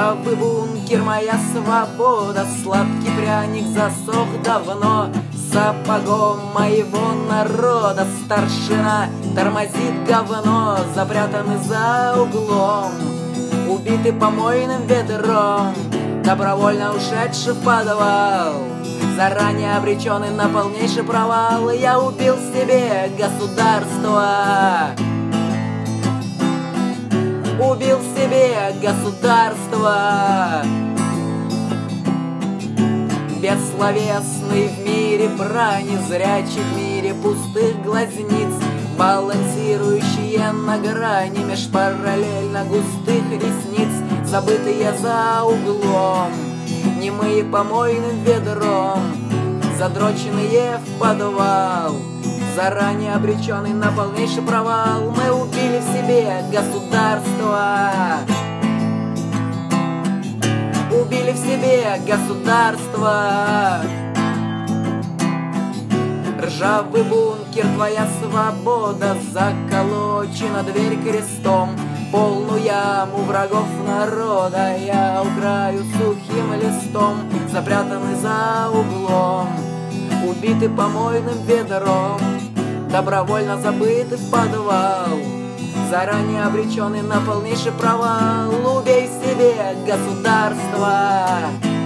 Ржавый бункер, моя свобода, сладкий пряник засох давно. Сапогом моего народа старшина тормозит говно, запрятанный за углом, убитый помойным ведром, добровольно ушедший в подвал, заранее обреченный на полнейший провал. Я убил себе государство, убил себе государство. Бессловесный в мире брани, зрячий в мире пустых глазниц, балансирующие на грани меж параллельно густых ресниц, забытые за углом, немые помойным ведром, задроченные в подвал, заранее обреченный на полнейший провал. Мы убили в себе государство, убили в себе государство. Ржавый бункер, твоя свобода, заколочена дверь крестом, полную яму врагов народа я украю сухим листом, запрятанный за углом, убитый помойным ведром, добровольно забытый в подвал, заранее обреченный на полнейший провал. Убей в себе государство,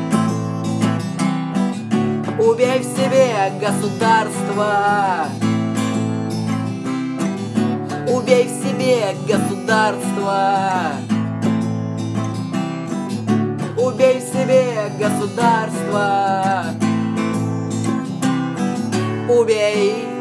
убей в себе государство, убей в себе государство, убей в себе государство, убей.